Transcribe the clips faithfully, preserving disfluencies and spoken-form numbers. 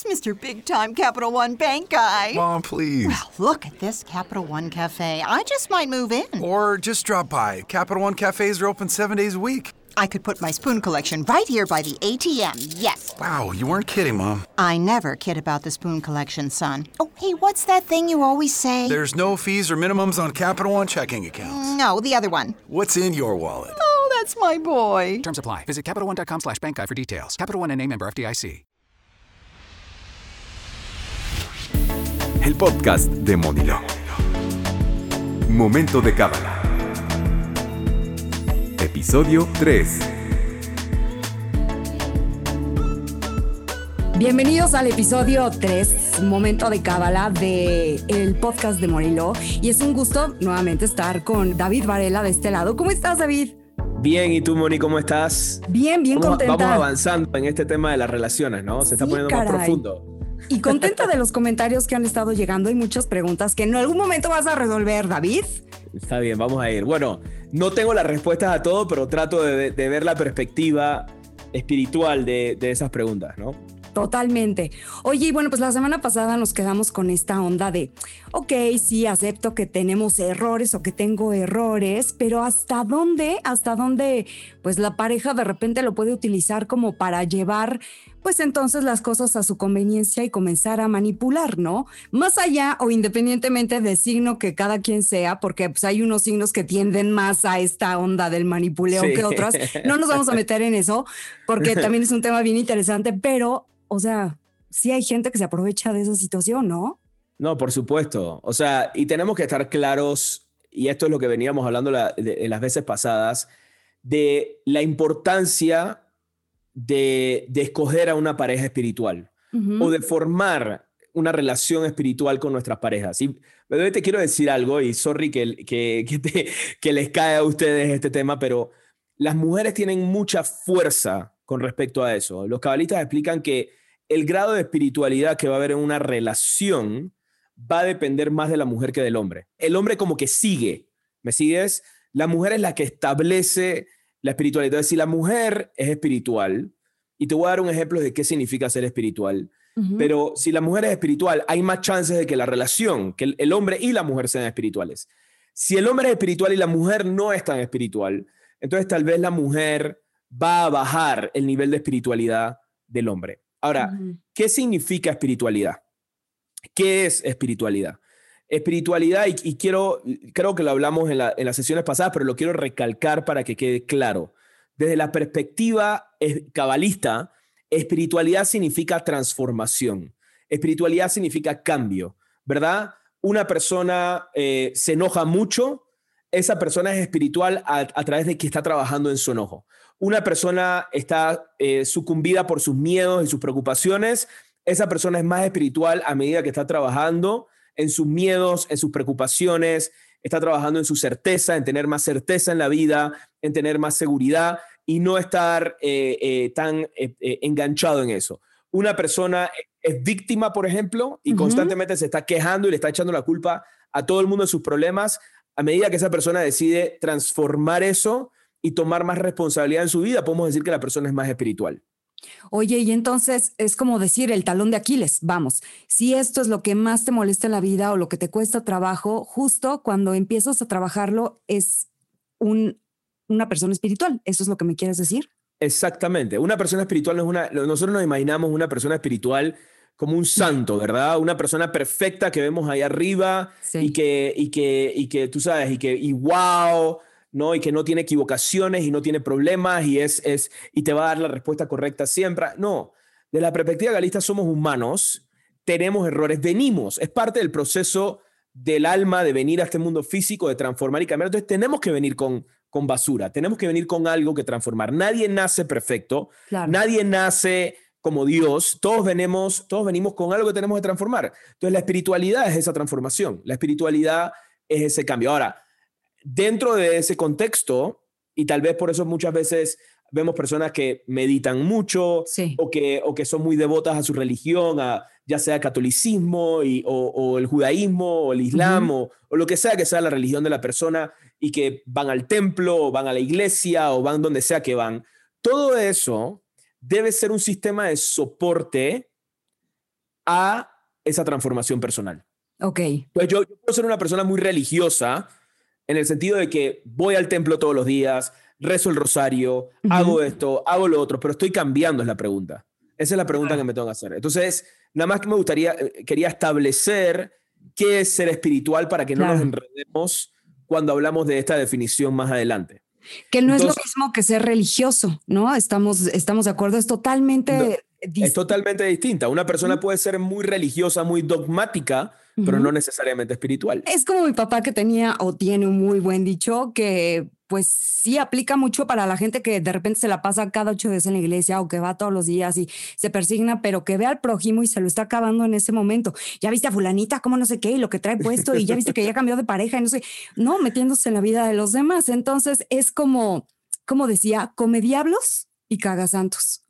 is Mister Big Time Capital One Bank guy. Mom, please. Well, look at this Capital One Cafe. I just might move in. Or just drop by. Capital One cafes are open seven days a week. I could put my spoon collection right here by the A T M, yes. Wow, you weren't kidding, Mom. I never kid about the spoon collection, son. Oh, hey, what's that thing you always say? There's no fees or minimums on Capital One checking accounts. No, the other one. What's in your wallet? Oh, that's my boy. Terms apply. Visit CapitalOne.com slash bank guide for details. Capital One N A member F D I C. El podcast de Monilo. Momento de Cábala. Episodio tres. Bienvenidos al episodio tres, Momento de Cábala, de el podcast de Monilo. Y es un gusto nuevamente estar con David Varela de este lado. ¿Cómo estás, David? Bien, ¿y tú, Moni, cómo estás? Bien, bien vamos, contenta. Vamos avanzando en este tema de las relaciones, ¿no? Se sí, está poniendo caray. más profundo. Y contenta de los comentarios que han estado llegando y muchas preguntas que en algún momento vas a resolver, David. Está bien, vamos a ir. Bueno, no tengo las respuestas a todo, pero trato de, de ver la perspectiva espiritual de, de esas preguntas, ¿no? Totalmente. Oye, y bueno, pues la semana pasada nos quedamos con esta onda de, ok, sí, acepto que tenemos errores o que tengo errores, pero ¿hasta dónde? ¿Hasta dónde? Pues la pareja de repente lo puede utilizar como para llevar, pues entonces las cosas a su conveniencia y comenzar a manipular, ¿no? Más allá o independientemente del signo que cada quien sea, porque pues hay unos signos que tienden más a esta onda del manipuleo sí. que otras. No nos vamos a meter en eso, porque también es un tema bien interesante, pero... O sea, sí hay gente que se aprovecha de esa situación, ¿no? No, por supuesto. O sea, y tenemos que estar claros, y esto es lo que veníamos hablando la, de, de las veces pasadas, de la importancia de, de escoger a una pareja espiritual uh-huh. o de formar una relación espiritual con nuestras parejas. Y te quiero decir algo, y sorry que, que, que, te, que les cae a ustedes este tema, pero las mujeres tienen mucha fuerza con respecto a eso. Los cabalistas explican que el grado de espiritualidad que va a haber en una relación va a depender más de la mujer que del hombre. El hombre como que sigue, ¿me sigues? La mujer es la que establece la espiritualidad. Entonces, si la mujer es espiritual, y te voy a dar un ejemplo de qué significa ser espiritual, uh-huh. pero si la mujer es espiritual, hay más chances de que la relación, que el, el hombre y la mujer sean espirituales. Si el hombre es espiritual y la mujer no es tan espiritual, entonces tal vez la mujer va a bajar el nivel de espiritualidad del hombre. Ahora, uh-huh. ¿qué significa espiritualidad? ¿Qué es espiritualidad? Espiritualidad, y, y quiero, creo que lo hablamos en, la, en las sesiones pasadas, pero lo quiero recalcar para que quede claro. Desde la perspectiva cabalista, espiritualidad significa transformación. Espiritualidad significa cambio, ¿verdad? Una persona eh, se enoja mucho, esa persona es espiritual a, a través de que está trabajando en su enojo. Una persona está eh, sucumbida por sus miedos y sus preocupaciones, esa persona es más espiritual a medida que está trabajando en sus miedos, en sus preocupaciones, está trabajando en su certeza, en tener más certeza en la vida, en tener más seguridad y no estar eh, eh, tan eh, eh, enganchado en eso. Una persona es víctima, por ejemplo, y uh-huh. constantemente se está quejando y le está echando la culpa a todo el mundo de sus problemas. A medida que esa persona decide transformar eso y tomar más responsabilidad en su vida, podemos decir que la persona es más espiritual. Oye, y entonces es como decir el talón de Aquiles, vamos, si esto es lo que más te molesta en la vida o lo que te cuesta trabajo, justo cuando empiezas a trabajarlo es un, una persona espiritual, ¿eso es lo que me quieres decir? Exactamente, una persona espiritual no es una, nosotros nos imaginamos una persona espiritual como un santo, ¿verdad? Una persona perfecta que vemos ahí arriba sí. y, que, y, que, y que tú sabes, y que y wow, ¿no? Y que no tiene equivocaciones y no tiene problemas y, es, es, y te va a dar la respuesta correcta siempre. No, de la perspectiva cabalista somos humanos, tenemos errores, venimos, es parte del proceso del alma de venir a este mundo físico, de transformar y cambiar. Entonces tenemos que venir con, con basura, tenemos que venir con algo que transformar. Nadie nace perfecto, claro. Nadie nace como Dios, todos venimos, todos venimos con algo que tenemos que transformar. Entonces la espiritualidad es esa transformación, la espiritualidad es ese cambio. Ahora, dentro de ese contexto, y tal vez por eso muchas veces vemos personas que meditan mucho sí. o, que, o que son muy devotas a su religión, a, ya sea catolicismo y, o, o el judaísmo o el islam uh-huh. o, o lo que sea que sea la religión de la persona y que van al templo o van a la iglesia o van donde sea que van. Todo eso debe ser un sistema de soporte a esa transformación personal. Ok. Pues yo, yo puedo ser una persona muy religiosa en el sentido de que voy al templo todos los días, rezo el rosario, uh-huh. hago esto, hago lo otro, pero estoy cambiando es la pregunta. Esa es la pregunta que me tengo que hacer. Entonces, nada más que me gustaría, quería establecer qué es ser espiritual para que claro. no nos enredemos cuando hablamos de esta definición más adelante. Que no Entonces, es lo mismo que ser religioso, ¿no? Estamos, estamos de acuerdo, es totalmente... No, distinto. Es totalmente distinta. Una persona uh-huh. puede ser muy religiosa, muy dogmática, uh-huh. pero no necesariamente espiritual. Es como mi papá que tenía o tiene un muy buen dicho que pues sí aplica mucho para la gente que de repente se la pasa cada ocho días en la iglesia o que va todos los días y se persigna, pero que ve al prójimo y se lo está acabando en ese momento. Ya viste a fulanita, cómo no sé qué, y lo que trae puesto, y ya viste que ya cambió de pareja, y no sé, no, metiéndose en la vida de los demás. Entonces es como, como decía, come diablos y caga santos.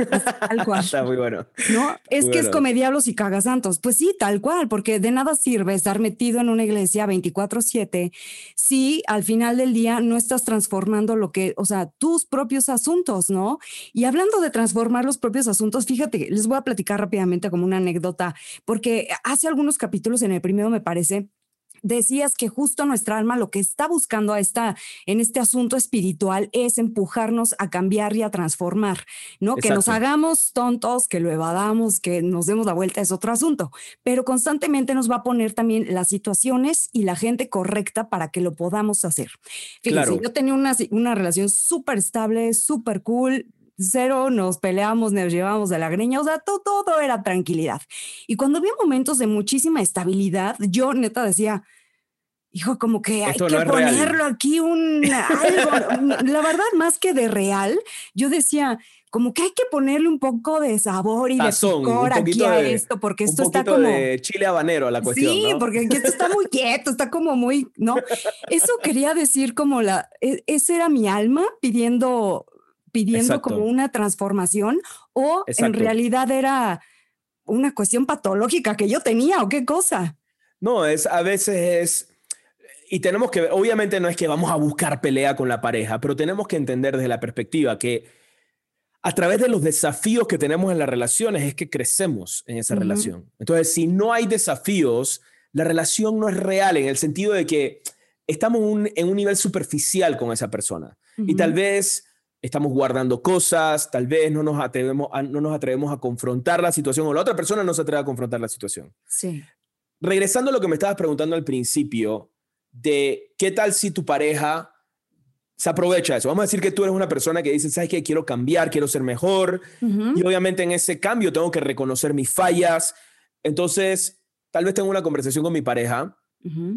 Tal cual. Está muy bueno. No, es muy que bueno. es come diablos y caga santos. Pues sí, tal cual, porque de nada sirve estar metido en una iglesia veinticuatro siete si al final del día no estás transformando lo que, o sea, tus propios asuntos, ¿no? Y hablando de transformar los propios asuntos, fíjate, les voy a platicar rápidamente como una anécdota, porque hace algunos capítulos, en el primero me parece, decías que justo nuestra alma lo que está buscando a esta, en este asunto espiritual es empujarnos a cambiar y a transformar, ¿no? Exacto. Que nos hagamos tontos, que lo evadamos, que nos demos la vuelta es otro asunto, pero constantemente nos va a poner también las situaciones y la gente correcta para que lo podamos hacer. Fíjense, claro. Yo tenía una, una relación súper estable, súper cool, cero, nos peleamos, nos llevamos de la greña, o sea, todo, todo era tranquilidad. Y cuando había momentos de muchísima estabilidad, yo neta decía, hijo, como que Esto hay no que es ponerlo real. aquí un algo. La verdad, más que de real, yo decía, como que hay que ponerle un poco de sabor y Sazón, de picor aquí a de, esto, porque esto un está como... de chile habanero a la cuestión, Sí, ¿no? porque aquí esto está muy quieto, está como muy... No, eso quería decir como la... Ese era mi alma pidiendo... pidiendo Exacto. como una transformación o Exacto. en realidad era una cuestión patológica que yo tenía o qué cosa. No, es a veces es, y tenemos que, obviamente no es que vamos a buscar pelea con la pareja, pero tenemos que entender desde la perspectiva que a través de los desafíos que tenemos en las relaciones es que crecemos en esa uh-huh. relación. Entonces, si no hay desafíos, la relación no es real en el sentido de que estamos un, en un nivel superficial con esa persona uh-huh. y tal vez... estamos guardando cosas, tal vez no nos, atrevemos a, no nos atrevemos a confrontar la situación o la otra persona no se atreve a confrontar la situación. Sí. Regresando a lo que me estabas preguntando al principio, de qué tal si tu pareja se aprovecha de eso. Vamos a decir que tú eres una persona que dice, ¿sabes qué? Quiero cambiar, quiero ser mejor. Uh-huh. Y obviamente en ese cambio tengo que reconocer mis fallas. Entonces, tal vez tengo una conversación con mi pareja uh-huh.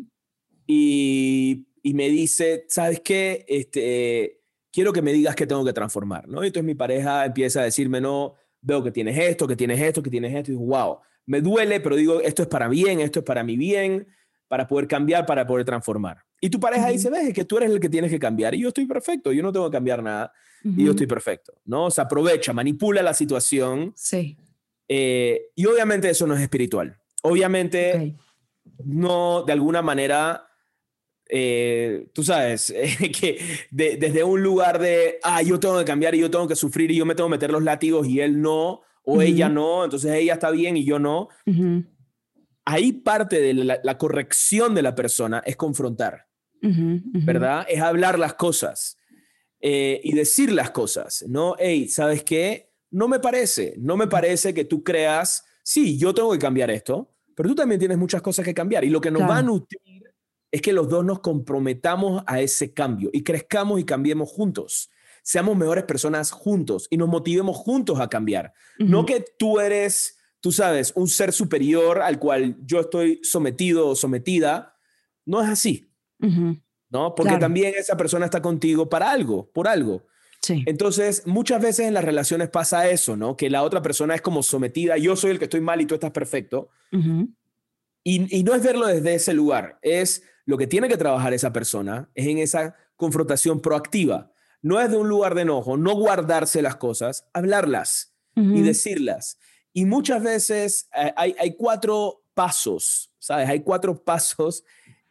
y, y me dice, ¿sabes qué? Este... quiero que me digas que tengo que transformar, ¿no? Y entonces mi pareja empieza a decirme, no, veo que tienes esto, que tienes esto, que tienes esto, y digo, wow, me duele, pero digo, esto es para bien, esto es para mi bien, para poder cambiar, para poder transformar. Y tu pareja uh-huh. dice, ves, es que tú eres el que tienes que cambiar, y yo estoy perfecto, yo no tengo que cambiar nada, uh-huh. y yo estoy perfecto, ¿no? Se aprovecha, manipula la situación, sí. eh, y obviamente eso no es espiritual. Obviamente, okay. no, de alguna manera... Eh, tú sabes, eh, que de, desde un lugar de, ah, yo tengo que cambiar y yo tengo que sufrir y yo me tengo que meter los látigos y él no, o uh-huh. ella no, entonces ella está bien y yo no. Uh-huh. Ahí parte de la, la corrección de la persona es confrontar, uh-huh. Uh-huh. ¿verdad? Es hablar las cosas eh, y decir las cosas, ¿no? Hey, ¿sabes qué? No me parece, no me parece que tú creas, sí, yo tengo que cambiar esto, pero tú también tienes muchas cosas que cambiar y lo que nos claro. va a nutrir es que los dos nos comprometamos a ese cambio y crezcamos y cambiemos juntos. Seamos mejores personas juntos y nos motivemos juntos a cambiar. Uh-huh. No que tú eres, tú sabes, un ser superior al cual yo estoy sometido o sometida. No es así, uh-huh. ¿no? Porque claro. también esa persona está contigo para algo, por algo. Sí. Entonces, muchas veces en las relaciones pasa eso, ¿no? Que la otra persona es como sometida. Yo soy el que estoy mal y tú estás perfecto. Uh-huh. Y, y no es verlo desde ese lugar. Es... lo que tiene que trabajar esa persona es en esa confrontación proactiva. No es de un lugar de enojo, no guardarse las cosas, hablarlas uh-huh. y decirlas. Y muchas veces eh, hay, hay cuatro pasos, ¿sabes? Hay cuatro pasos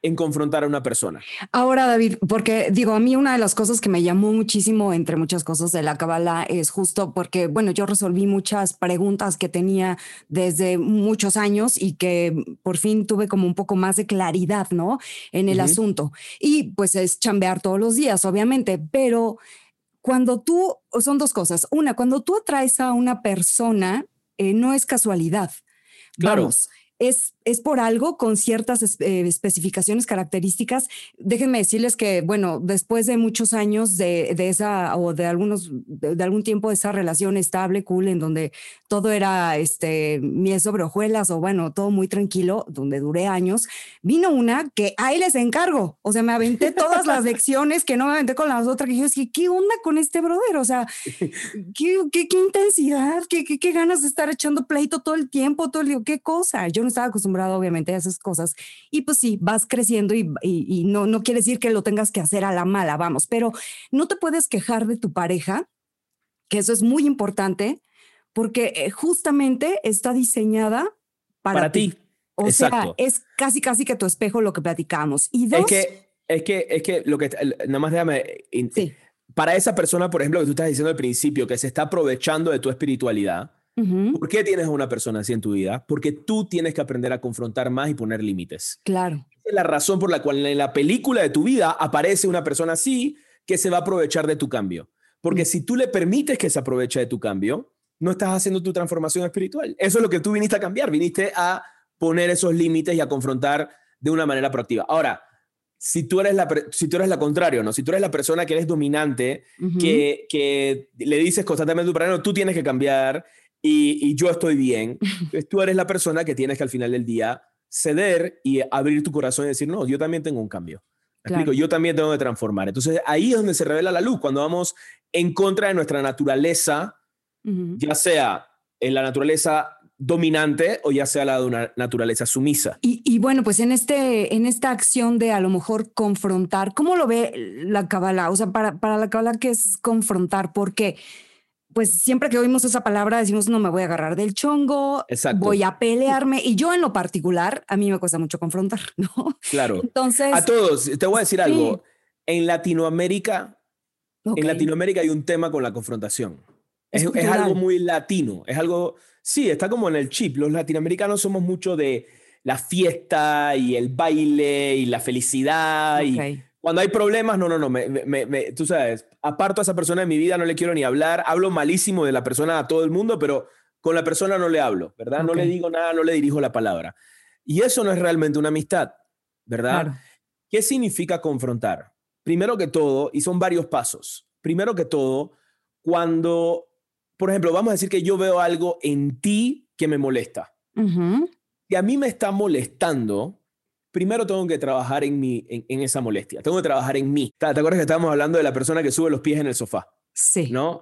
en confrontar a una persona. Ahora, David, porque digo, a mí una de las cosas que me llamó muchísimo, entre muchas cosas de la Kabbalah, es justo porque, bueno, yo resolví muchas preguntas que tenía desde muchos años y que por fin tuve como un poco más de claridad, ¿no? En el Ujú. asunto. Y pues es chambear todos los días, obviamente, pero cuando tú, son dos cosas. Una, cuando tú atraes a una persona, eh, no es casualidad. Claro. Vamos, es, es por algo con ciertas es- eh, especificaciones, características. Déjenme decirles que, bueno, después de muchos años de, de esa o de algunos, de, de algún tiempo de esa relación estable, cool, en donde todo era este, miel sobre hojuelas o bueno, todo muy tranquilo, donde duré años, vino una que ahí les encargo. O sea, me aventé todas las lecciones que no me aventé con las otras, que yo decía, ¿qué onda con este brother? O sea, qué, qué, qué intensidad, qué, qué, qué ganas de estar echando pleito todo el tiempo, todo el día, qué cosa. Yo no estaba acostumbrado, obviamente, a esas cosas. Y pues sí, vas creciendo y, y, y no, no quiere decir que lo tengas que hacer a la mala, vamos, pero no te puedes quejar de tu pareja, que eso es muy importante, porque eh, justamente está diseñada para, Para ti. O Exacto. sea, es casi, casi que tu espejo lo que platicamos. Y dos, Es que, es que, es que lo que, nada más déjame, in- sí. para esa persona, por ejemplo, que tú estás diciendo al principio, que se está aprovechando de tu espiritualidad, Ujú, ¿por qué tienes a una persona así en tu vida? Porque tú tienes que aprender a confrontar más y poner límites. claro. Esa es la razón por la cual en la película de tu vida aparece una persona así que se va a aprovechar de tu cambio. Porque Mm. si tú le permites que se aproveche de tu cambio, no estás haciendo tu transformación espiritual. Eso es lo que tú viniste a cambiar. Viniste a poner esos límites y a confrontar de una manera proactiva. Ahora, si tú eres la, per- si tú eres la contrario, ¿no? Si tú eres la persona que eres dominante, Ujú. que, que le dices constantemente a tu pareja, no, tú tienes que cambiar y, y yo estoy bien, pues tú eres la persona que tienes que al final del día ceder y abrir tu corazón y decir, no, yo también tengo un cambio. ¿Me Claro. explico? Yo también tengo que transformar. Entonces ahí es donde se revela la luz, cuando vamos en contra de nuestra naturaleza, Ujú. ya sea en la naturaleza dominante o ya sea la de una naturaleza sumisa. Y, y bueno, pues en, este, en esta acción de a lo mejor confrontar, ¿cómo lo ve la Kabbalah? O sea, para, para la Kabbalah, ¿qué es confrontar? Porque pues siempre que oímos esa palabra decimos, no me voy a agarrar del chongo, Exacto. voy a pelearme. Y yo en lo particular, a mí me cuesta mucho confrontar, ¿no? Claro. Entonces, A todos, te voy a decir sí. algo. En Latinoamérica, ok, en Latinoamérica hay un tema con la confrontación. Es Es, es cultural. algo muy latino. Es algo, sí, está como en el chip. Los latinoamericanos somos mucho de la fiesta y el baile y la felicidad. Ok. Y cuando hay problemas, no, no, no. Me, me- me- tú sabes, aparto a esa persona de mi vida, no le quiero ni hablar. Hablo malísimo de la persona a todo el mundo, pero con la persona no le hablo, ¿verdad? No Ok. le digo nada, no le dirijo la palabra. Y eso no es realmente una amistad, ¿verdad? Claro. ¿Qué significa confrontar? Primero que todo, y son varios pasos. Primero que todo, cuando, por ejemplo, vamos a decir que yo veo algo en ti que me molesta. Ujú. Si a mí me está molestando, primero tengo que trabajar en, mi, en, en esa molestia. Tengo que trabajar en mí. ¿Te te acuerdas que estábamos hablando de la persona que sube los pies en el sofá? Sí. ¿No?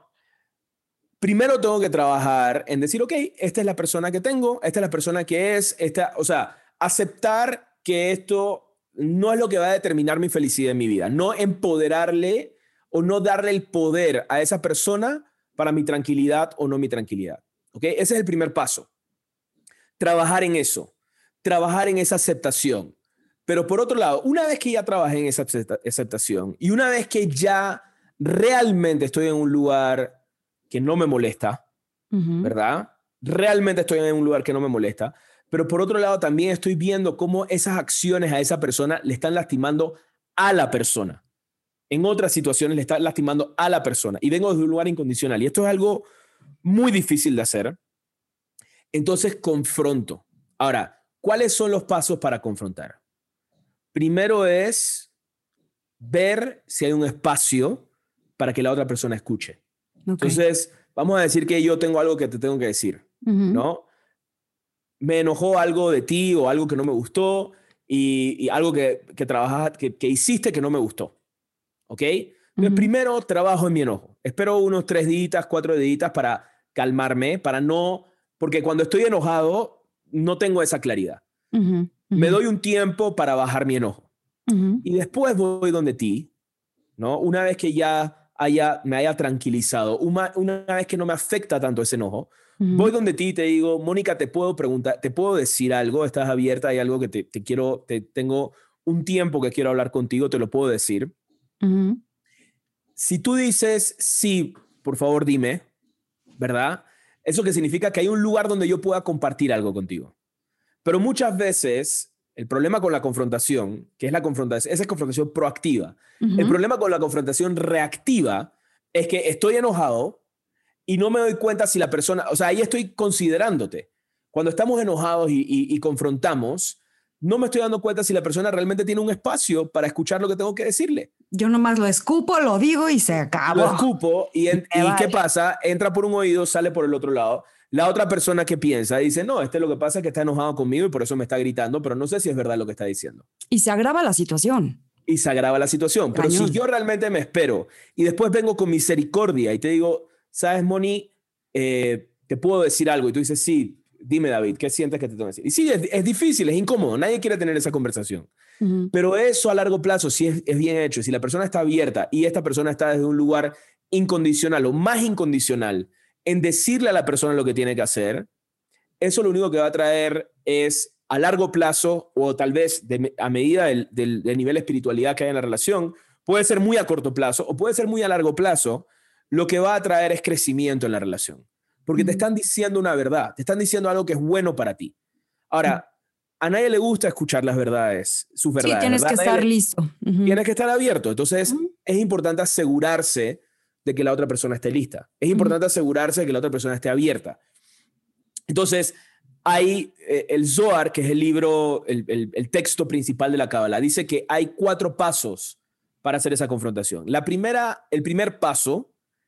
Primero tengo que trabajar en decir, ok, esta es la persona que tengo, esta es la persona que es, esta, o sea, aceptar que esto no es lo que va a determinar mi felicidad en mi vida, no empoderarle o no darle el poder a esa persona para mi tranquilidad o no mi tranquilidad. ¿Ok? Ese es el primer paso. Trabajar en eso, trabajar en esa aceptación. Pero por otro lado, una vez que ya trabajé en esa acepta- aceptación y una vez que ya realmente estoy en un lugar que no me molesta, Ujú. ¿verdad? Realmente estoy en un lugar que no me molesta, pero por otro lado también estoy viendo cómo esas acciones a esa persona le están lastimando a la persona. En otras situaciones le están lastimando a la persona y vengo desde un lugar incondicional y esto es algo muy difícil de hacer. Entonces confronto. Ahora, ¿cuáles son los pasos para confrontar? Primero es ver si hay un espacio para que la otra persona escuche. Ok. Entonces, vamos a decir que yo tengo algo que te tengo que decir, Ujú. ¿no? Me enojó algo de ti o algo que no me gustó y, y algo que, que, trabajas, que, que hiciste que no me gustó, ¿ok? Entonces, Ujú. primero trabajo en mi enojo. Espero unos tres días, cuatro días para calmarme, para no... Porque cuando estoy enojado, no tengo esa claridad. Ujú. Me Ujú. doy un tiempo para bajar mi enojo. Ujú. Y después voy donde ti, ¿no? Una vez que ya haya, me haya tranquilizado, una, una vez que no me afecta tanto ese enojo, Ujú. voy donde ti y te digo, Mónica, te puedo preguntar, te puedo decir algo, estás abierta, hay algo que te, te quiero, te, tengo un tiempo que quiero hablar contigo, te lo puedo decir. Ujú. Si tú dices, sí, por favor dime, ¿verdad? Eso que significa que hay un lugar donde yo pueda compartir algo contigo. Pero muchas veces el problema con la confrontación, que es la confrontación, esa es confrontación proactiva. Ujú. El problema con la confrontación reactiva es que estoy enojado y no me doy cuenta si la persona, o sea, ahí estoy considerándote. Cuando estamos enojados y, y, y confrontamos, no me estoy dando cuenta si la persona realmente tiene un espacio para escuchar lo que tengo que decirle. Yo nomás lo escupo, lo digo y se acabó. Lo escupo y, en- Me y vale. ¿qué pasa? Entra por un oído, sale por el otro lado. La otra persona que piensa dice, no, este es lo que pasa, que está enojado conmigo y por eso me está gritando, pero no sé si es verdad lo que está diciendo. Y se agrava la situación. Y se agrava la situación. Pero Cañón. si yo realmente me espero y después vengo con misericordia y te digo, ¿sabes, Moni? Eh, te puedo decir algo. Y tú dices, sí, dime, David, ¿qué sientes que te tengo que decir? Y sí, es, es difícil, es incómodo. Nadie quiere tener esa conversación. Ujú. Pero eso a largo plazo, si es, es bien hecho, si la persona está abierta y esta persona está desde un lugar incondicional o más incondicional en decirle a la persona lo que tiene que hacer, eso lo único que va a traer es a largo plazo o tal vez de, a medida del, del, del nivel de espiritualidad que hay en la relación, puede ser muy a corto plazo o puede ser muy a largo plazo, lo que va a traer es crecimiento en la relación. Porque te Ujú. están diciendo una verdad, te están diciendo algo que es bueno para ti. Ahora, a nadie le gusta escuchar las verdades, sus Sí, verdades. tienes ¿verdad? que A nadie estar le- listo. Ujú. Tienes que estar abierto. Entonces, Ujú. es importante asegurarse de que la otra persona esté lista. Es importante asegurarse de que la otra persona esté abierta. Entonces, hay eh, el Zohar, que es el libro, el, el- el texto principal de la Cábala, dice que hay cuatro pasos para hacer esa confrontación. La primera, el primer paso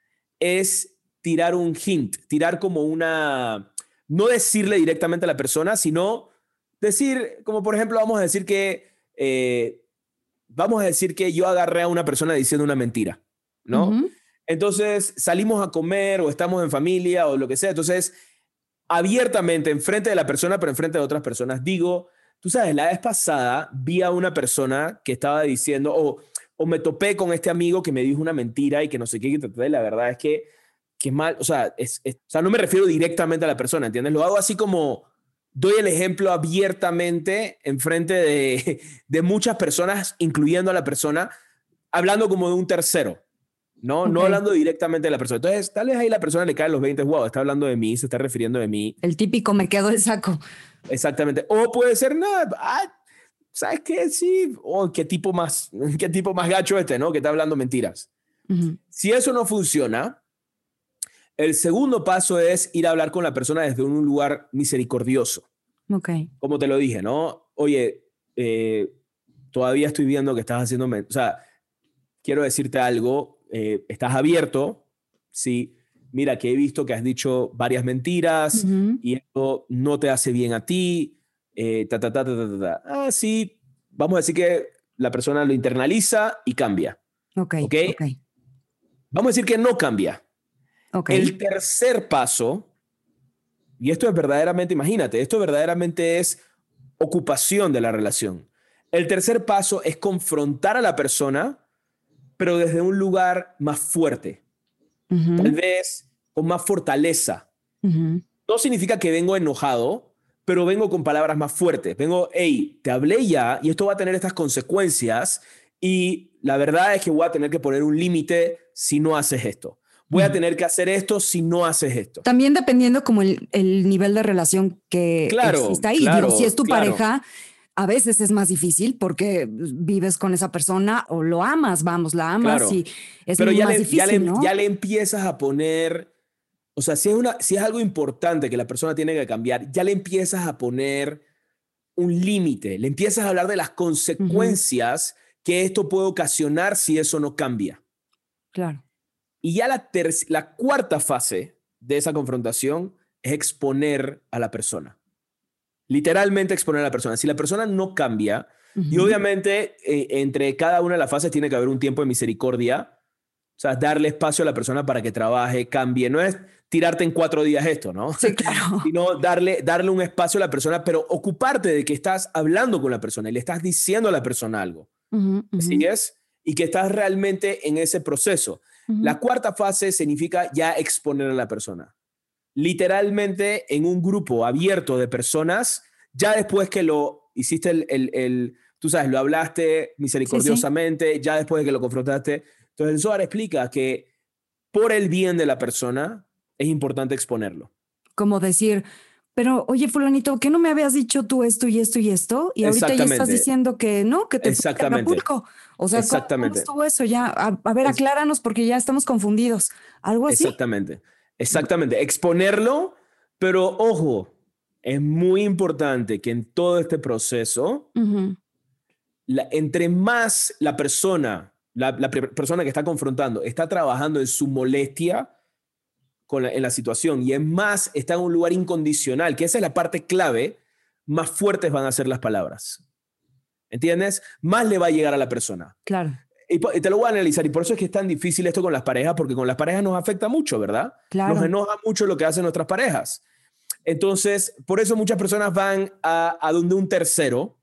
es tirar un hint, tirar como una, no decirle directamente a la persona, sino decir, como por ejemplo, vamos a decir que, eh, vamos a decir que yo agarré a una persona diciendo una mentira, ¿no? Ujú. Entonces salimos a comer o estamos en familia o lo que sea, entonces abiertamente, enfrente de la persona, pero enfrente de otras personas, digo, tú sabes, la vez pasada vi a una persona que estaba diciendo, o, o me topé con este amigo que me dijo una mentira y que no sé qué, y la verdad es que, que mal, o sea, es, es- o sea, no me refiero directamente a la persona, ¿entiendes? Lo hago así como doy el ejemplo abiertamente enfrente de, de muchas personas, incluyendo a la persona, hablando como de un tercero. No, no Ok. hablando directamente de la persona. Entonces, tal vez ahí la persona le cae los veinte, wow, está hablando de mí, se está refiriendo de mí. El típico me quedo el saco. Exactamente. O puede ser, nada, ah, ¿sabes qué? Sí, oh, qué tipo más, qué tipo más gacho este, ¿no? Que está hablando mentiras. Ujú. Si eso no funciona, el segundo paso es ir a hablar con la persona desde un lugar misericordioso. Ok. Como te lo dije, ¿no? Oye, eh, todavía estoy viendo que estás haciendo, men- o sea, quiero decirte algo, eh, estás abierto, sí, mira que he visto que has dicho varias mentiras Ujú. y esto no te hace bien a ti, eh, ta, ta, ta, ta, ta, ta, ta. Ah, sí, vamos a decir que la persona lo internaliza y cambia. Ok. Ok. Ok. Vamos a decir que no cambia. Ok. El tercer paso, y esto es verdaderamente, imagínate, esto verdaderamente es ocupación de la relación. El tercer paso es confrontar a la persona, pero desde un lugar más fuerte, Ujú. tal vez con más fortaleza. Ujú. No significa que vengo enojado, pero vengo con palabras más fuertes. Vengo, hey, te hablé ya y esto va a tener estas consecuencias y la verdad es que voy a tener que poner un límite si no haces esto. Voy a tener que hacer esto si no haces esto. También dependiendo como el, el nivel de relación que Claro, exista ahí. claro, Digo, si es tu claro. pareja, a veces es más difícil porque vives con esa persona o lo amas, vamos, la amas Claro. y es Pero ya más le, difícil, ya, le, ¿no? ya le empiezas a poner, o sea, si es, una, si es algo importante que la persona tiene que cambiar, ya le empiezas a poner un límite, le empiezas a hablar de las consecuencias que esto puede ocasionar si eso no cambia. Claro. Y ya la, ter- la cuarta fase de esa confrontación es exponer a la persona. Literalmente exponer a la persona. Si la persona no cambia, y Ujú. obviamente eh, entre cada una de las fases tiene que haber un tiempo de misericordia, o sea, darle espacio a la persona para que trabaje, cambie. No es tirarte en cuatro días esto, ¿no? Sí, claro. Sino darle, darle un espacio a la persona, pero ocuparte de que estás hablando con la persona y le estás diciendo a la persona algo. Ujú, ujú, ¿Sí es? Y que estás realmente en ese proceso. ujú. La cuarta fase significa ya exponer a la persona. Literalmente en un grupo abierto de personas, ya después que lo hiciste el, el, el tú sabes, lo hablaste misericordiosamente, sí, sí. ya después de que lo confrontaste. Entonces el Zohar explica que por el bien de la persona es importante exponerlo. Como decir, pero oye fulanito, ¿qué no me habías dicho tú esto y esto y esto? Y ahorita ya estás diciendo que no, que te fuiste a Acapulco. O sea, ¿cómo, ¿cómo estuvo eso? Ya, a, a ver, acláranos porque ya estamos confundidos. ¿Algo así? Exactamente, exactamente. Exponerlo, pero ojo, es muy importante que en todo este proceso, uh-huh. la, entre más la persona, la, la persona que está confrontando, está trabajando en su molestia con la, en la situación y es más, está en un lugar incondicional, que esa es la parte clave, más fuertes van a ser las palabras. ¿Entiendes? Más le va a llegar a la persona. Claro. Y, y te lo voy a analizar, y por eso es que es tan difícil esto con las parejas, porque con las parejas nos afecta mucho, ¿verdad? Claro. Nos enoja mucho lo que hacen nuestras parejas. Entonces, por eso muchas personas van a, a donde un tercero,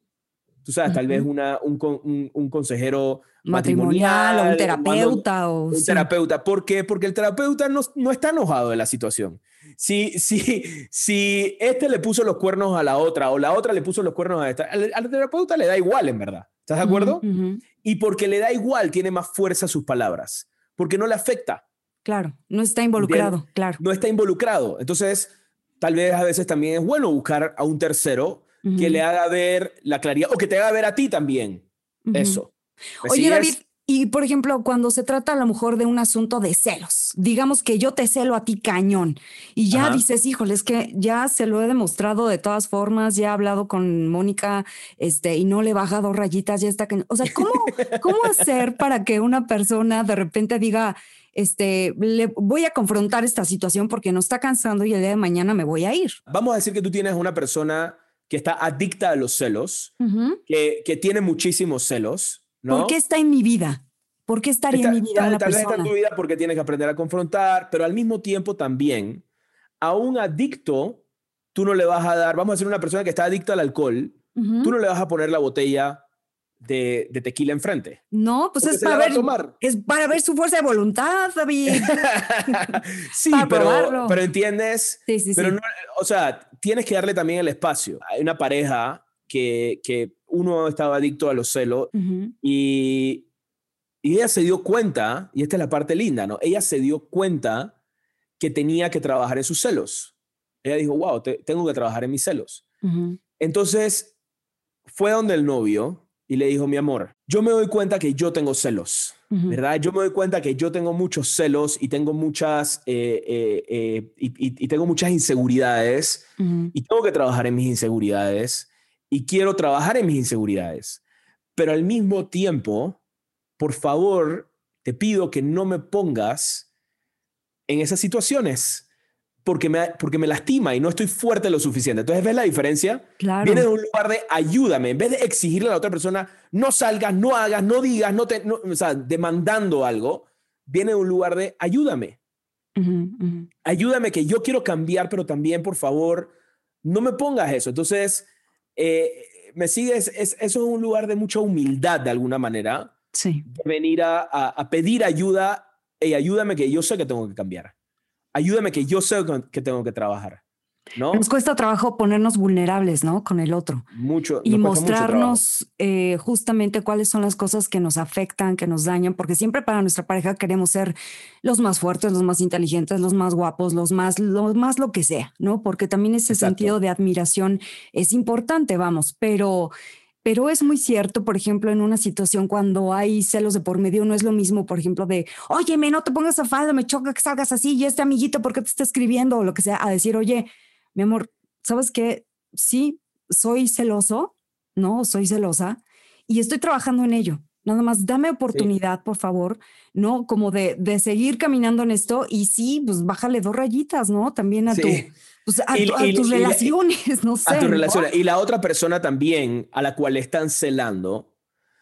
tú sabes, uh-huh. tal vez una, un, un, un consejero matrimonial, matrimonial o un terapeuta. O, un sí. terapeuta. ¿Por qué? Porque el terapeuta no, no está enojado de la situación. Si, si, si este le puso los cuernos a la otra o la otra le puso los cuernos a esta, al, al terapeuta le da igual, en verdad. ¿Estás de acuerdo? Uh-huh, uh-huh. Y porque le da igual, tiene más fuerza sus palabras. Porque no le afecta. Claro, no está involucrado, Bien, claro. No está involucrado. Entonces, tal vez a veces también es bueno buscar a un tercero uh-huh. que le haga ver la claridad o que te haga ver a ti también. Uh-huh. Eso. Oye, David, y por ejemplo, cuando se trata a lo mejor de un asunto de celos, digamos que yo te celo a ti cañón y ya Ajá. dices, híjole, es que ya se lo he demostrado de todas formas, ya he hablado con Mónica este, y no le he bajado rayitas, ya está cañón. O sea, ¿cómo, ¿cómo hacer para que una persona de repente diga, este, le voy a confrontar esta situación porque no está cansando y el día de mañana me voy a ir? Vamos a decir que tú tienes una persona que está adicta a los celos, uh-huh. que, que tiene muchísimos celos, ¿no? ¿Por qué está en mi vida? ¿Por qué estaría está, en mi vida tal, una tal persona? Vez está en tu vida porque tienes que aprender a confrontar, pero al mismo tiempo también a un adicto tú no le vas a dar, vamos a decir una persona que está adicta al alcohol, uh-huh. tú no le vas a poner la botella de, de tequila enfrente. No, pues es para, ver, es para ver su fuerza de voluntad, David. sí, pero, pero entiendes. Sí, sí, pero sí. No, o sea, tienes que darle también el espacio. Hay una pareja que, que uno estaba adicto a los celos uh-huh. y, y ella se dio cuenta, y esta es la parte linda, ¿no? Ella se dio cuenta que tenía que trabajar en sus celos. Ella dijo, wow, te, tengo que trabajar en mis celos. Uh-huh. Entonces fue donde el novio y le dijo, mi amor, yo me doy cuenta que yo tengo celos, uh-huh. ¿verdad? Yo me doy cuenta que yo tengo muchos celos y tengo muchas, eh, eh, eh, y, y, y tengo muchas inseguridades uh-huh. y tengo que trabajar en mis inseguridades y quiero trabajar en mis inseguridades. Pero al mismo tiempo, por favor, te pido que no me pongas en esas situaciones porque me, porque me lastima y no estoy fuerte lo suficiente. Entonces, ¿ves la diferencia? Claro. Viene de un lugar de ayúdame. En vez de exigirle a la otra persona, no salgas, no hagas, no digas, no te, no, o sea, demandando algo, viene de un lugar de ayúdame. Uh-huh, uh-huh. Ayúdame que yo quiero cambiar, pero también, por favor, no me pongas eso. Entonces, eh, me sigues, es, eso es un lugar de mucha humildad de alguna manera. Sí. De venir a, a, a pedir ayuda. Hey, ayúdame que yo sé que tengo que cambiar. Ayúdame que yo sé que tengo que trabajar, ¿no? Nos cuesta trabajo ponernos vulnerables, ¿no? Con el otro. Mucho. Y mostrarnos eh, justamente cuáles son las cosas que nos afectan, que nos dañan, porque siempre para nuestra pareja queremos ser los más fuertes, los más inteligentes, los más guapos, los más, los más lo que sea, ¿no? Porque también ese Exacto. sentido de admiración es importante, vamos, pero... Pero es muy cierto, por ejemplo, en una situación cuando hay celos de por medio, no es lo mismo, por ejemplo, de, óyeme, no te pongas a falda, me choca que salgas así, y este amiguito, ¿por qué te está escribiendo? O lo que sea, a decir, oye, mi amor, ¿sabes qué? Sí, soy celoso, ¿no? Soy celosa y estoy trabajando en ello. Nada más dame oportunidad, sí. por favor, ¿no? Como de, de seguir caminando en esto y sí, pues bájale dos rayitas, ¿no? También a, sí. tu, pues a, y, tu, a y, tus y, relaciones, y, no sé. A tus ¿no? relaciones. Y la otra persona también a la cual le están celando,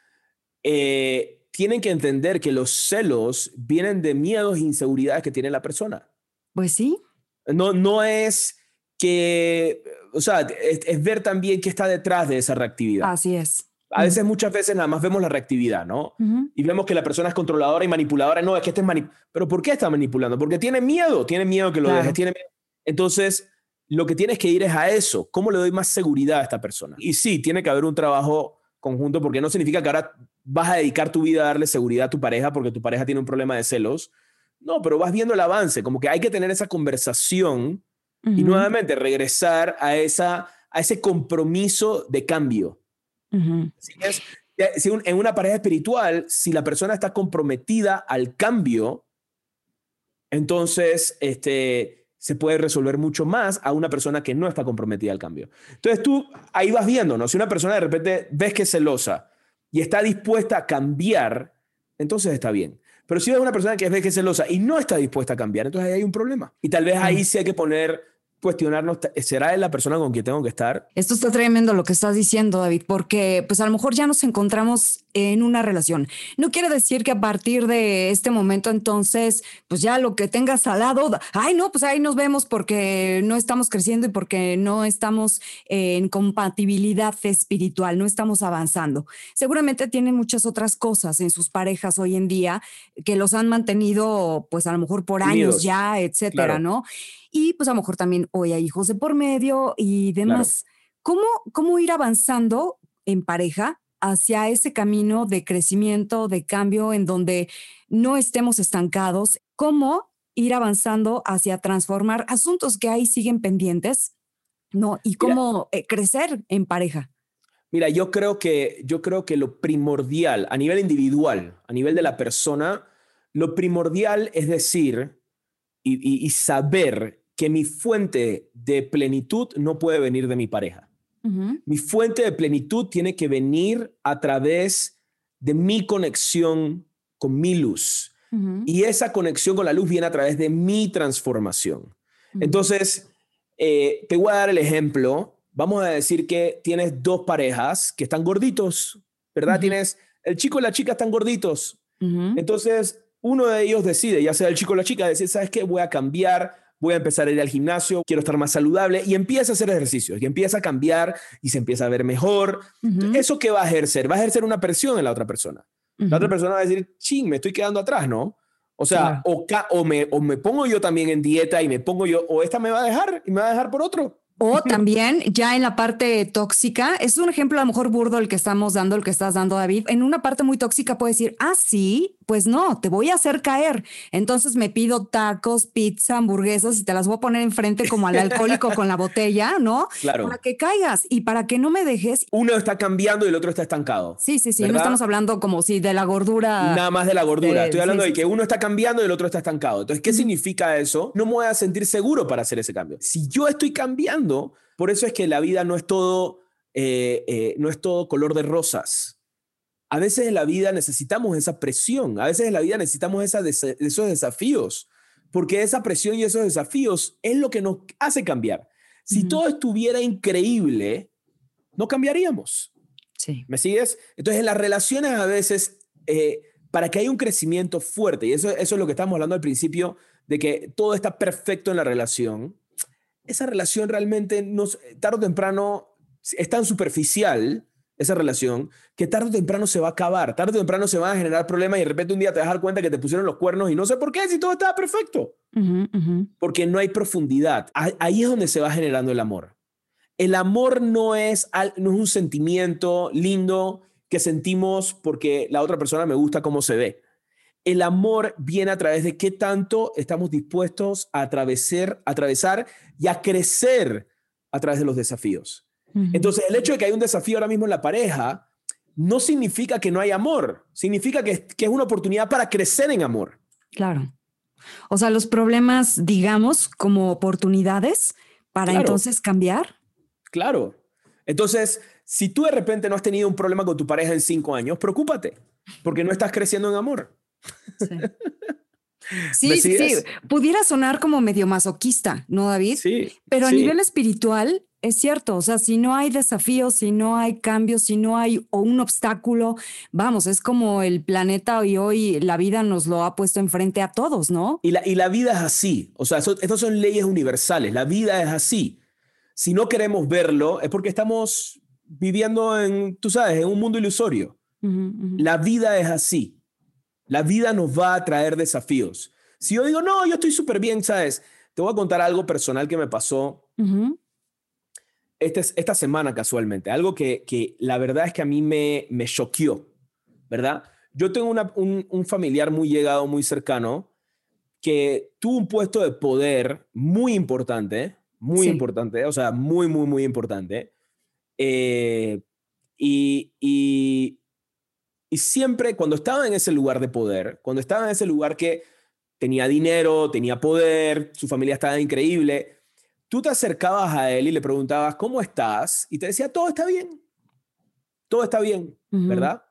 eh, tienen que entender que los celos vienen de miedos e inseguridades que tiene la persona. Pues sí. No, no es que, o sea, es, es ver también qué está detrás de esa reactividad. Así es. A veces, muchas veces, nada más vemos la reactividad, ¿no? Uh-huh. Y vemos que la persona es controladora y manipuladora. No, es que estés manipulando. ¿Pero por qué está manipulando? Porque tiene miedo. Tiene miedo que lo claro. dejes. Tiene miedo. Entonces, lo que tienes que ir es a eso. ¿Cómo le doy más seguridad a esta persona? Y sí, tiene que haber un trabajo conjunto, porque no significa que ahora vas a dedicar tu vida a darle seguridad a tu pareja porque tu pareja tiene un problema de celos. No, pero vas viendo el avance, como que hay que tener esa conversación uh-huh. y nuevamente regresar a, esa, a ese compromiso de cambio. Uh-huh. Si es, si un, en una pareja espiritual, si la persona está comprometida al cambio, entonces este, se puede resolver mucho más a una persona que no está comprometida al cambio. Entonces tú ahí vas viendo, ¿no? Si una persona de repente ves que es celosa y está dispuesta a cambiar, entonces está bien. Pero si ves una persona que ves que es celosa y no está dispuesta a cambiar, entonces ahí hay un problema. Y tal vez ahí sí hay que poner, cuestionarnos, ¿será la persona con quien tengo que estar? Esto está tremendo lo que estás diciendo, David, porque pues a lo mejor ya nos encontramos en una relación. No quiere decir que a partir de este momento entonces, pues ya lo que tengas al lado, ay no, pues ahí nos vemos porque no estamos creciendo y porque no estamos en compatibilidad espiritual, no estamos avanzando. Seguramente tienen muchas otras cosas en sus parejas hoy en día que los han mantenido pues a lo mejor por Unidos. años ya, etcétera, Claro. ¿no? Y pues a lo mejor también hoy hay hijos de por medio y demás. Claro. ¿Cómo, ¿Cómo ir avanzando en pareja hacia ese camino de crecimiento, de cambio, en donde no estemos estancados? ¿Cómo ir avanzando hacia transformar asuntos que ahí siguen pendientes, ¿no? Y cómo eh, crecer en pareja. Mira, yo creo que, yo creo que lo primordial, a nivel individual, a nivel de la persona, lo primordial es decir y, y, y saber que mi fuente de plenitud no puede venir de mi pareja. Uh-huh. Mi fuente de plenitud tiene que venir a través de mi conexión con mi luz. Uh-huh. Y esa conexión con la luz viene a través de mi transformación. Uh-huh. Entonces, eh, te voy a dar el ejemplo. Vamos a decir que tienes dos parejas que están gorditos, ¿verdad? Uh-huh. Tienes el chico y la chica están gorditos. Uh-huh. Entonces, uno de ellos decide, ya sea el chico o la chica, decir, ¿sabes qué? Voy a cambiar, voy a empezar a ir al gimnasio, quiero estar más saludable, y empieza a hacer ejercicios, y empieza a cambiar, y se empieza a ver mejor. Uh-huh. ¿Eso qué va a ejercer? Va a ejercer una presión en la otra persona. Uh-huh. La otra persona va a decir, ching, me estoy quedando atrás, ¿no? O sea, claro. o, ca- o, me, o me pongo yo también en dieta, y me pongo yo, o esta me va a dejar, y me va a dejar por otro. O también ya en la parte tóxica, es un ejemplo a lo mejor burdo el que estamos dando, el que estás dando, David. En una parte muy tóxica puede decir, ah, sí, pues no, te voy a hacer caer. Entonces me pido tacos, pizza, hamburguesas y te las voy a poner enfrente como al alcohólico con la botella, ¿no? Claro. Para que caigas y para que no me dejes. Uno está cambiando y el otro está estancado. Sí, sí, sí. ¿verdad? No estamos hablando como si de la gordura. Nada más de la gordura. De, Estoy hablando sí, de que sí. uno está cambiando y el otro está estancado. Entonces, ¿qué uh-huh. significa eso? No me voy a sentir seguro para hacer ese cambio. Si yo estoy cambiando, por eso es que la vida no es todo, eh, eh, no es todo color de rosas. A veces en la vida necesitamos esa presión. A veces en la vida necesitamos esa des- esos desafíos. Porque esa presión y esos desafíos es lo que nos hace cambiar. Si uh-huh. todo estuviera increíble, no cambiaríamos. Sí. ¿Me sigues? Entonces, en las relaciones a veces, eh, para que haya un crecimiento fuerte, y eso, eso es lo que estábamos hablando al principio, de que todo está perfecto en la relación, esa relación realmente, nos, tarde o temprano, es tan superficial, esa relación, que tarde o temprano se va a acabar, tarde o temprano se van a generar problemas y de repente un día te vas a dar cuenta que te pusieron los cuernos y no sé por qué, si todo estaba perfecto. Uh-huh, uh-huh. Porque no hay profundidad. Ahí es donde se va generando el amor. El amor no es, no es un sentimiento lindo que sentimos porque la otra persona me gusta cómo se ve. El amor viene a través de qué tanto estamos dispuestos a atravesar, a atravesar y a crecer a través de los desafíos. Uh-huh. Entonces, el hecho de que hay un desafío ahora mismo en la pareja no significa que no hay amor. Significa que, que es una oportunidad para crecer en amor. Claro. O sea, los problemas, digamos, como oportunidades para claro. entonces cambiar. Claro. Entonces, si tú de repente no has tenido un problema con tu pareja en cinco años, preocúpate, porque no estás creciendo en amor. Sí, sí, sí. Pudiera sonar como medio masoquista, ¿no, David? Sí. Pero a sí. nivel espiritual es cierto. O sea, si no hay desafíos, si no hay cambios, si no hay o un obstáculo, vamos, es como el planeta y hoy la vida nos lo ha puesto enfrente a todos, ¿no? Y la, y la vida es así. O sea, eso, estas son leyes universales. La vida es así. Si no queremos verlo, es porque estamos viviendo en, tú sabes, en un mundo ilusorio. Uh-huh, uh-huh. La vida es así. La vida nos va a traer desafíos. Si yo digo, no, yo estoy súper bien, ¿sabes? Te voy a contar algo personal que me pasó. Uh-huh. este, esta semana casualmente, algo que, que la verdad es que a mí me, me choqueó, ¿verdad? Yo tengo una, un, un familiar muy llegado, muy cercano, que tuvo un puesto de poder muy importante, muy Sí. importante, o sea, muy, muy, muy importante. Eh, y, y, y siempre cuando estaba en ese lugar de poder, cuando estaba en ese lugar que tenía dinero, tenía poder, su familia estaba increíble, tú te acercabas a él y le preguntabas, ¿cómo estás? Y te decía, todo está bien, todo está bien, Ujú. ¿verdad?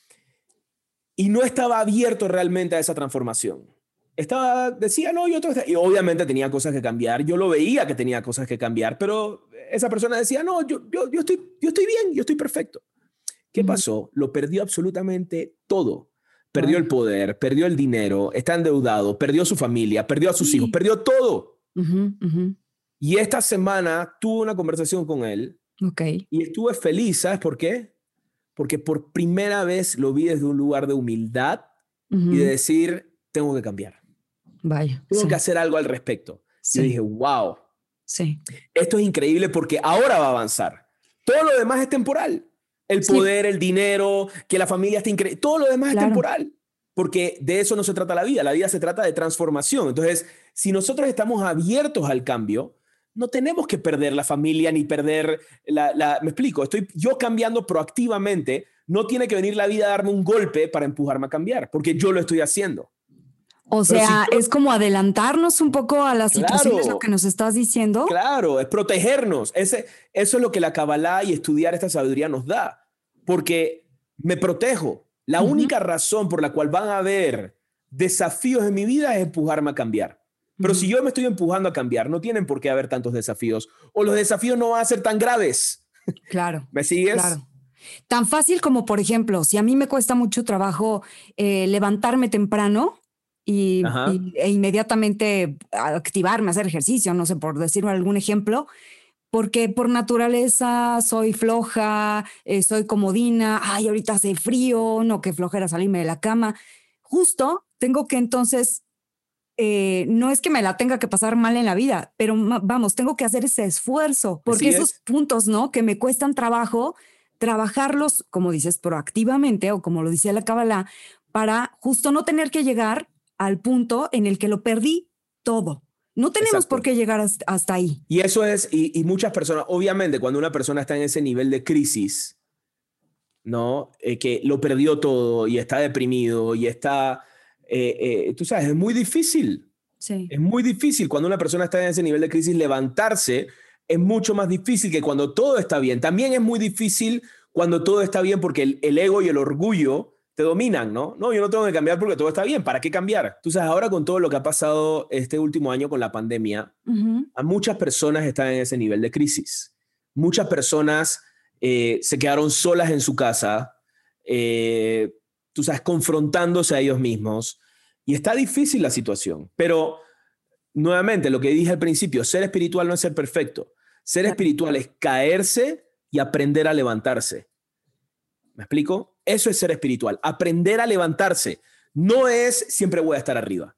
Y no estaba abierto realmente a esa transformación. Estaba, decía, no, yo todo está... Y obviamente tenía cosas que cambiar. Yo lo veía que tenía cosas que cambiar, pero esa persona decía, no, yo, yo, yo, estoy, yo estoy bien, yo estoy perfecto. ¿Qué Ujú. pasó? Lo perdió absolutamente todo. Perdió Ay. el poder, perdió el dinero, está endeudado, perdió su familia, perdió a sus Sí. hijos, perdió todo. Ujú, ujú. Y esta semana tuve una conversación con él Ok. y estuve feliz. ¿Sabes por qué? Porque por primera vez lo vi desde un lugar de humildad y de Ujú. decir, tengo que cambiar. Vaya. Tengo Sí. que hacer algo al respecto. Sí. Yo dije, wow, Sí. esto es increíble porque ahora va a avanzar. Todo lo demás es temporal. El Sí. poder, el dinero, que la familia esté increíble, todo lo demás Claro. es temporal. Porque de eso no se trata la vida. La vida se trata de transformación. Entonces, si nosotros estamos abiertos al cambio, no tenemos que perder la familia ni perder la... la me explico, estoy yo cambiando proactivamente. No tiene que venir la vida a darme un golpe para empujarme a cambiar, porque yo lo estoy haciendo. O Pero si sea, yo- es como adelantarnos un poco a las situaciones, Claro. lo que nos estás diciendo. Claro, es protegernos. Ese, eso es lo que la Kabbalah y estudiar esta sabiduría nos da. Porque me protejo. La Ujú. única razón por la cual van a haber desafíos en mi vida es empujarme a cambiar. Pero Ujú. si yo me estoy empujando a cambiar, no tienen por qué haber tantos desafíos. O los desafíos no van a ser tan graves. Claro. ¿Me sigues? Claro. Tan fácil como, por ejemplo, si a mí me cuesta mucho trabajo eh, levantarme temprano y, Ajá. y- e inmediatamente activarme, hacer ejercicio, no sé, por decir algún ejemplo, porque por naturaleza soy floja, eh, soy comodina, ay, ahorita hace frío, no, qué flojera salirme de la cama. Justo tengo que entonces, eh, no es que me la tenga que pasar mal en la vida, pero ma- vamos, tengo que hacer ese esfuerzo, porque Así esos es. puntos, ¿no? Que me cuestan trabajo, trabajarlos, como dices, proactivamente o como lo dice la Kabbalah, para justo no tener que llegar al punto en el que lo perdí todo. No tenemos Exacto. por qué llegar hasta, hasta ahí. Y eso es, y, y muchas personas, obviamente, cuando una persona está en ese nivel de crisis, ¿no? Eh, que lo perdió todo y está deprimido y está, eh, eh, tú sabes, es muy difícil. Sí. Es muy difícil cuando una persona está en ese nivel de crisis levantarse. Es mucho más difícil que cuando todo está bien. También es muy difícil cuando todo está bien porque el, el ego y el orgullo te dominan, ¿no? No, yo no tengo que cambiar porque todo está bien. ¿Para qué cambiar? Tú sabes, ahora con todo lo que ha pasado este último año con la pandemia, Ujú. a muchas personas están en ese nivel de crisis. Muchas personas eh, se quedaron solas en su casa, eh, tú sabes, confrontándose a ellos mismos. Y está difícil la situación. Pero, nuevamente, lo que dije al principio, ser espiritual no es ser perfecto. Ser Claro. espiritual es caerse y aprender a levantarse. ¿Me explico? Eso es ser espiritual. Aprender a levantarse. No es siempre voy a estar arriba.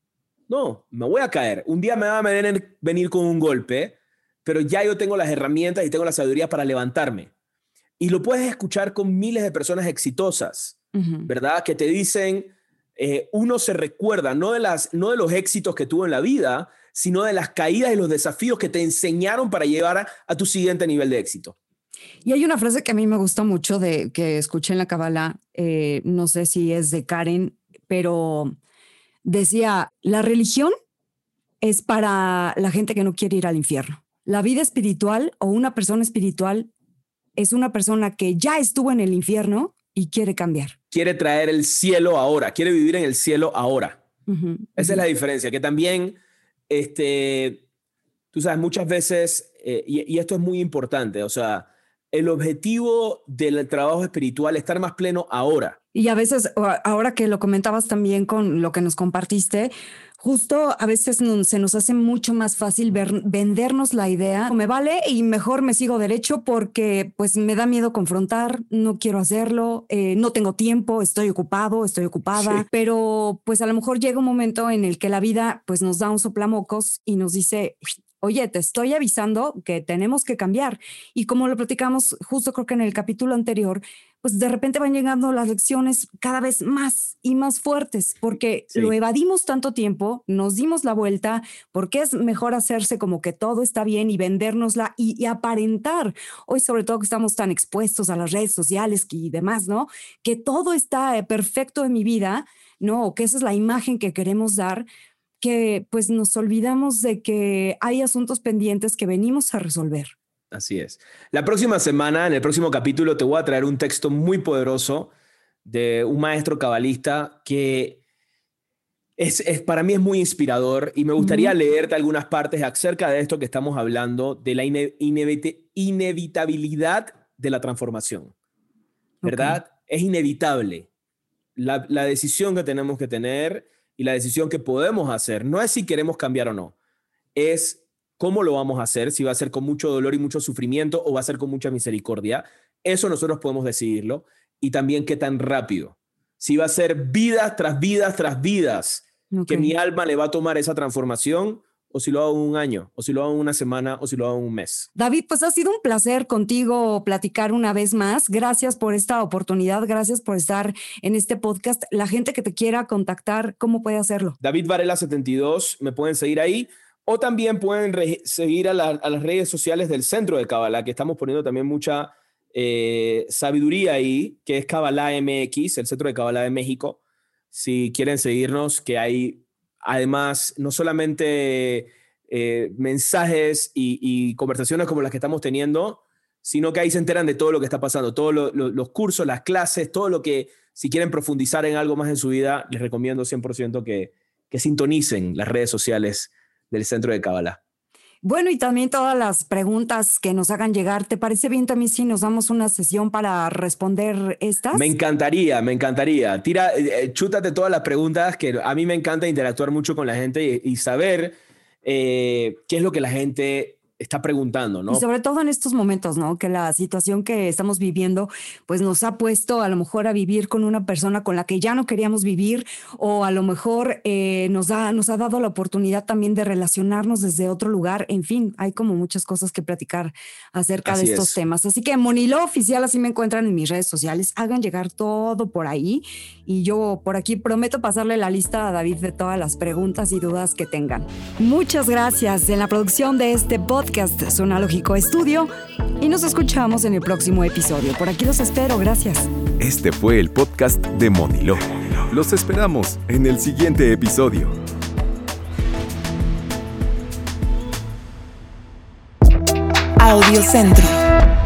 No, me voy a caer. Un día me va a venir, venir con un golpe, pero ya yo tengo las herramientas y tengo la sabiduría para levantarme. Y lo puedes escuchar con miles de personas exitosas, Ujú. ¿verdad? Que te dicen, eh, uno se recuerda no de, las, no de los éxitos que tuvo en la vida, sino de las caídas y los desafíos que te enseñaron para llevar a, a tu siguiente nivel de éxito. Y hay una frase que a mí me gusta mucho de que escuché en la Kabbalah, eh, no sé si es de Karen, pero decía, la religión es para la gente que no quiere ir al infierno. La vida espiritual o una persona espiritual es una persona que ya estuvo en el infierno y quiere cambiar. Quiere traer el cielo ahora, quiere vivir en el cielo ahora. Ujú, Esa es ujú. la diferencia, que también, este, tú sabes, muchas veces, eh, y, y esto es muy importante, o sea, el objetivo del trabajo espiritual es estar más pleno ahora. Y a veces, o- ahora que lo comentabas también con lo que nos compartiste, justo a veces no- se nos hace mucho más fácil ver- vendernos la idea, me vale y mejor me sigo derecho porque pues me da miedo confrontar, no quiero hacerlo, eh, no tengo tiempo, estoy ocupado, estoy ocupada, Sí. pero pues a lo mejor llega un momento en el que la vida pues nos da un soplamocos y nos dice, oye, te estoy avisando que tenemos que cambiar. Y como lo platicamos justo creo que en el capítulo anterior, pues de repente van llegando las lecciones cada vez más y más fuertes, porque Sí. lo evadimos tanto tiempo, nos dimos la vuelta, porque es mejor hacerse como que todo está bien y vendérnosla y, y aparentar. Hoy sobre todo que estamos tan expuestos a las redes sociales y demás, ¿no? Que todo está eh, perfecto en mi vida, ¿no? O que esa es la imagen que queremos dar, que pues nos olvidamos de que hay asuntos pendientes que venimos a resolver. Así es. La próxima semana, en el próximo capítulo, te voy a traer un texto muy poderoso de un maestro cabalista que es, es, para mí es muy inspirador y me gustaría uh-huh. leerte algunas partes acerca de esto que estamos hablando, de la ine- inevit- inevitabilidad de la transformación. ¿Verdad? Okay. Es inevitable. La, la decisión que tenemos que tener y la decisión que podemos hacer no es si queremos cambiar o no, es cómo lo vamos a hacer, si va a ser con mucho dolor y mucho sufrimiento o va a ser con mucha misericordia. Eso nosotros podemos decidirlo. Y también qué tan rápido. Si va a ser vidas tras vidas tras vidas, okay. que mi alma le va a tomar esa transformación, o si lo hago en un año, o si lo hago en una semana, o si lo hago en un mes. David, pues ha sido un placer contigo platicar una vez más. Gracias por esta oportunidad, gracias por estar en este podcast. La gente que te quiera contactar, ¿cómo puede hacerlo? David Varela setenta y dos, me pueden seguir ahí. O también pueden re- seguir a, la, a las redes sociales del Centro de Kabbalah, que estamos poniendo también mucha eh, sabiduría ahí, que es Kabbalah M X, el Centro de Kabbalah de México. Si quieren seguirnos, que hay además no solamente eh, mensajes y, y conversaciones como las que estamos teniendo, sino que ahí se enteran de todo lo que está pasando, todos lo, lo, los cursos, las clases, todo lo que, si quieren profundizar en algo más en su vida, les recomiendo cien por ciento que, que sintonicen las redes sociales del Centro de Kabbalah. Bueno, y también todas las preguntas que nos hagan llegar. ¿Te parece bien también si nos damos una sesión para responder estas? Me encantaría, me encantaría. Tira, eh, chútate todas las preguntas, que a mí me encanta interactuar mucho con la gente y, y saber eh, qué es lo que la gente está preguntando, ¿no? Y sobre todo en estos momentos, ¿no? Que la situación que estamos viviendo, pues nos ha puesto a lo mejor a vivir con una persona con la que ya no queríamos vivir, o a lo mejor eh, nos, da, nos ha dado la oportunidad también de relacionarnos desde otro lugar. En fin, hay como muchas cosas que platicar acerca Así de estos es. temas. Así que Moniló Oficial, así me encuentran en mis redes sociales. Hagan llegar todo por ahí y yo por aquí prometo pasarle la lista a David de todas las preguntas y dudas que tengan. Muchas gracias en la producción de este podcast Sonalógico Estudio y nos escuchamos en el próximo episodio. Por aquí los espero, gracias. Este fue el podcast de Moniló. Los esperamos en el siguiente episodio. Audiocentro.